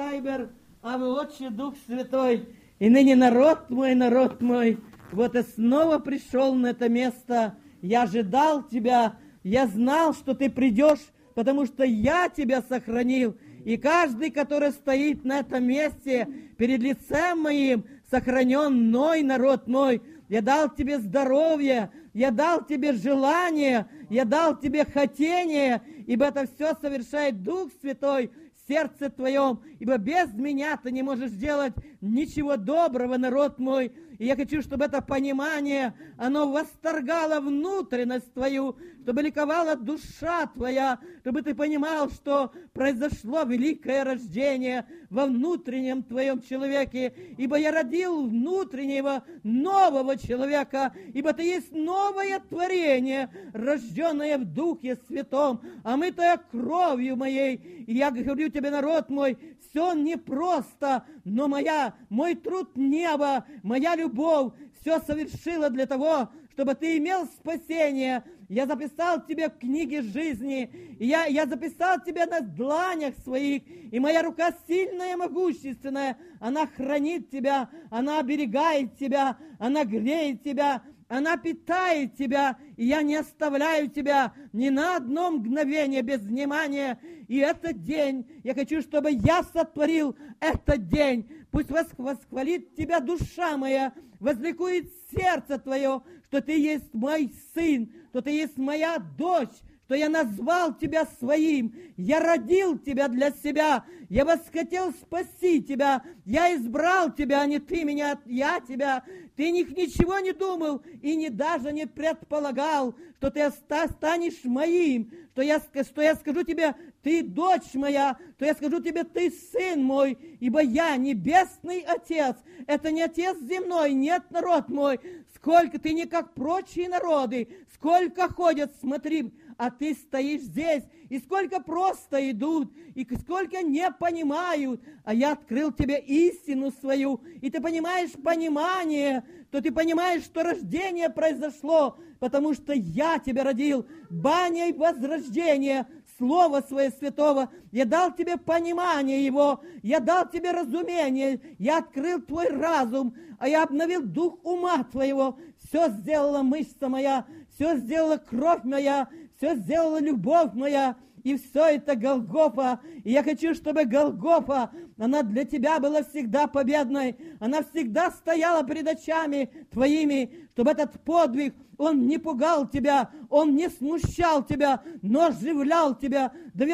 Вайбер, а вы Отче Дух Святой. И ныне народ мой, вот и снова пришел на это место. Я ожидал тебя, я знал, что ты придешь, потому что я тебя сохранил. И каждый, который стоит на этом месте перед лицем моим, сохранен мной, народ мой. Я дал тебе здоровье, я дал тебе желание, я дал тебе хотение, ибо это все совершает Дух Святой в сердце твоем, ибо без меня ты не можешь делать ничего доброго, народ мой. И я хочу, чтобы это понимание, оно восторгало внутренность твою, чтобы ликовала душа твоя, чтобы ты понимал, что произошло великое рождение во внутреннем твоем человеке, ибо я родил внутреннего нового человека, ибо ты есть новое творение, рожденное в Духе Святом, омытое кровью моей. И я говорю тебе, народ мой, все непросто, но мой труд неба, моя любовь все совершила для того, чтобы ты имел спасение. Я записал тебя в книге жизни, и я записал тебя на дланях своих, и моя рука сильная и могущественная, она хранит тебя, она оберегает тебя, она греет тебя, она питает тебя, и я не оставляю тебя ни на одно мгновение без внимания. И этот день, я хочу, чтобы я сотворил этот день. Пусть восхвалит тебя душа моя, возликует сердце твое, что ты есть мой сын, что ты есть моя дочь, что я назвал тебя своим, я родил тебя для себя, я восхотел спасти тебя, я избрал тебя, а не ты меня, я тебя. Ты ничего не думал и даже не предполагал, что ты станешь моим, что я скажу тебе, ты дочь моя, то я скажу тебе, ты сын мой, ибо я небесный Отец, это не Отец земной, нет, народ мой, сколько ты не как прочие народы, сколько ходят, смотри, а ты стоишь здесь, и сколько просто идут, и сколько не понимают, а я открыл тебе истину свою, и ты понимаешь понимание, то ты понимаешь, что рождение произошло, потому что я тебя родил баней возрождения, Слова Своего Святого, я дал тебе понимание Его, я дал тебе разумение, я открыл твой разум, а я обновил дух ума твоего, все сделала мышца моя, все сделала кровь моя, все сделала любовь моя, и все это Голгофа. И я хочу, чтобы Голгофа, она для тебя была всегда победной, она всегда стояла перед очами твоими, чтобы этот подвиг, он не пугал тебя, он не смущал тебя, но оживлял тебя,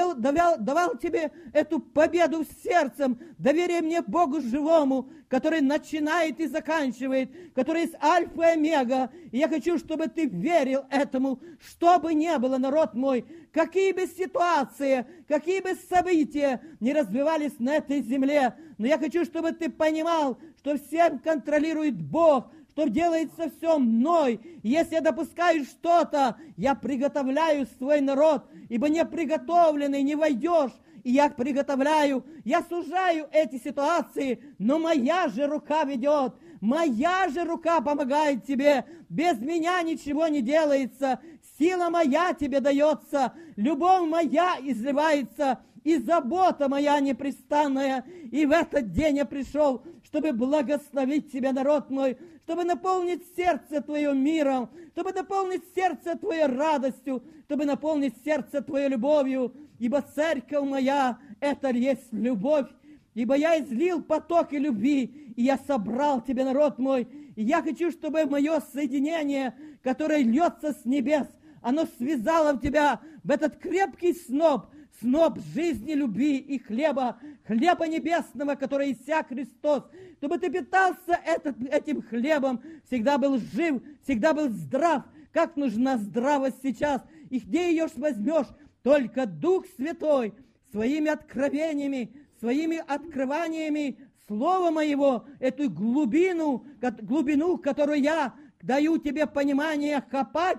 давал тебе эту победу сердцем, доверие мне Богу живому, который начинает и заканчивает, который есть альфа и омега. И я хочу, чтобы ты верил этому, что бы ни было, народ мой, какие бы ситуации, какие бы события не развивались на этой земле, но я хочу, чтобы ты понимал, что всем контролирует Бог, что делается все мной. Если я допускаю что-то, я приготовляю свой народ, ибо не приготовленный не войдешь. И я приготовляю, я сужаю эти ситуации, но моя же рука ведет, моя же рука помогает тебе. Без меня ничего не делается, сила моя тебе дается, любовь моя изливается, и забота моя непрестанная. И в этот день я пришел, чтобы благословить тебя, народ мой, чтобы наполнить сердце твое миром, чтобы наполнить сердце твое радостью, чтобы наполнить сердце твое любовью, ибо церковь моя – это есть любовь, ибо я излил потоки любви, и я собрал тебя, народ мой, и я хочу, чтобы мое соединение, которое льется с небес, оно связало в тебя в этот крепкий сноп жизни, любви и хлеба небесного, который иссяк Христос, чтобы ты питался этим хлебом, всегда был жив, всегда был здрав. Как нужна здравость сейчас, и где ее возьмешь? Только Дух Святой своими откровениями, своими открываниями Слова Моего, эту глубину, которую я даю тебе понимание копать,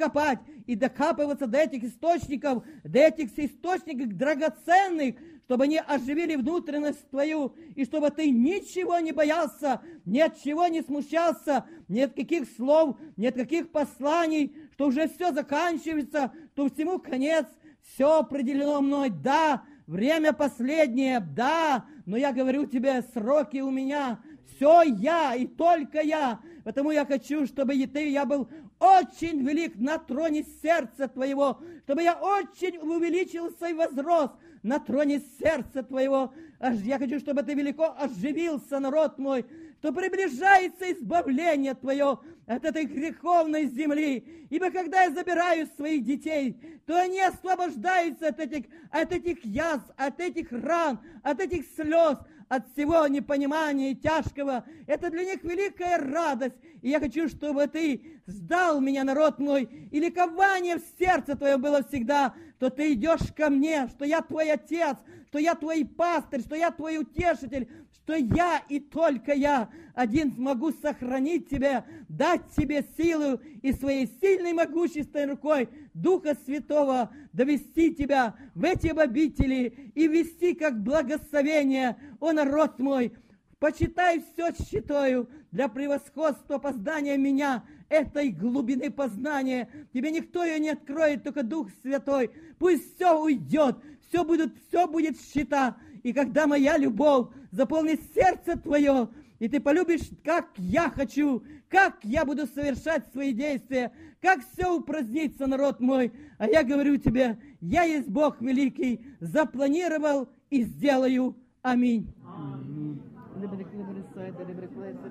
и докапываться до этих источников драгоценных, чтобы они оживили внутренность твою, и чтобы ты ничего не боялся, ни от чего не смущался, ни от каких слов, ни от каких посланий, что уже все заканчивается, то всему конец, все определено мной, да, время последнее, да, но я говорю тебе, сроки у меня, все я и только я, потому я хочу, чтобы и ты, я был очень велик на троне сердца твоего, чтобы я очень увеличился и возрос на троне сердца твоего. Я хочу, чтобы ты велико оживился, народ мой, что приближается избавление твое от этой греховной земли. Ибо когда я забираю своих детей, то они освобождаются от этих язв, от этих ран, от этих слез, от всего непонимания и тяжкого. Это для них великая радость. И я хочу, чтобы ты сдал меня, народ мой, и ликование в сердце твоем было всегда, что ты идешь ко мне, что я твой отец, что я твой пастырь, что я твой утешитель, что я и только я один смогу сохранить тебя, дать тебе силу и своей сильной могущественной рукой Духа Святого довести тебя в эти обители и вести как благословение, о народ мой. Почитай все считаю для превосходства познания меня, этой глубины познания. Тебе никто ее не откроет, только Дух Святой. Пусть все уйдет, все будет счета. И когда моя любовь заполнит сердце твое, и ты полюбишь, как я хочу, как я буду совершать свои действия, как все упразднится, народ мой. А я говорю тебе, я есть Бог великий, запланировал и сделаю. Аминь.